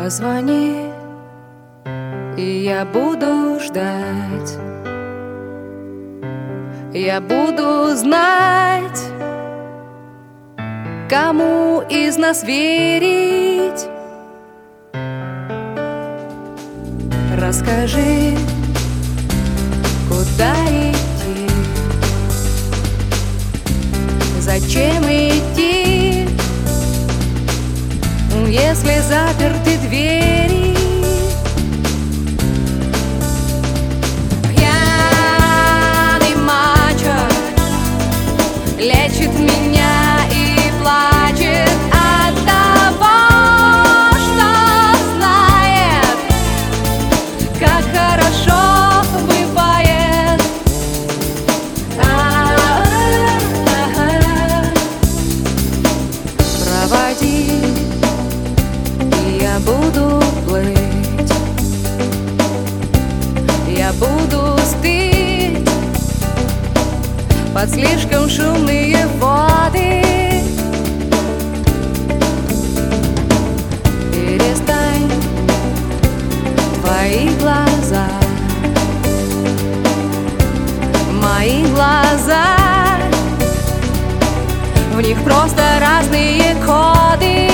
Позвони, и я буду ждать. Я буду знать, кому из нас верить. Расскажи, куда идти, зачем идти, если заперты двери. Пьяный мачо лечит меня и плачет от того, что знает, как хорошо бывает. Проводи, и я буду плыть, я буду стыть под слишком шумные воды. Перестань, твои глаза, мои глаза, в них просто разные коды.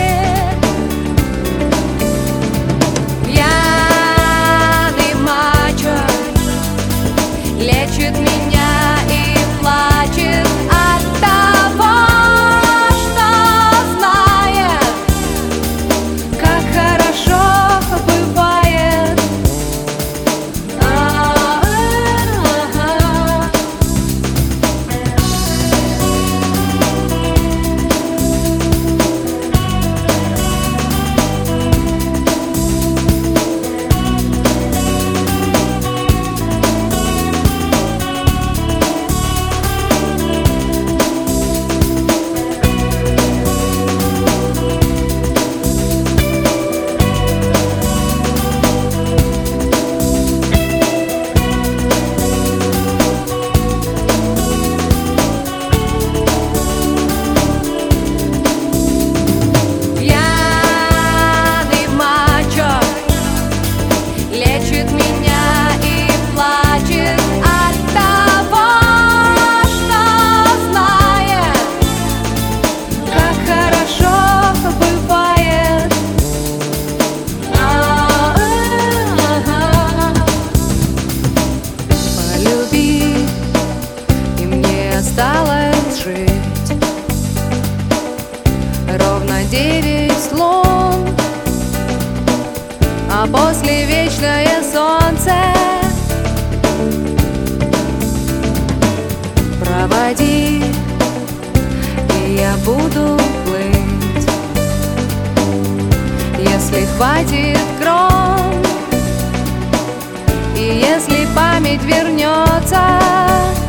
Пьяный мачо лечит меня и плачет от того, что знает, как хорошо бывает. Лечит меня и плачет от того, что знает, как хорошо бывает. Полюби, и мне осталось жить ровно 9 лун, а после вечное солнце. Проводи, и я буду плыть, если хватит крон, и если память вернется.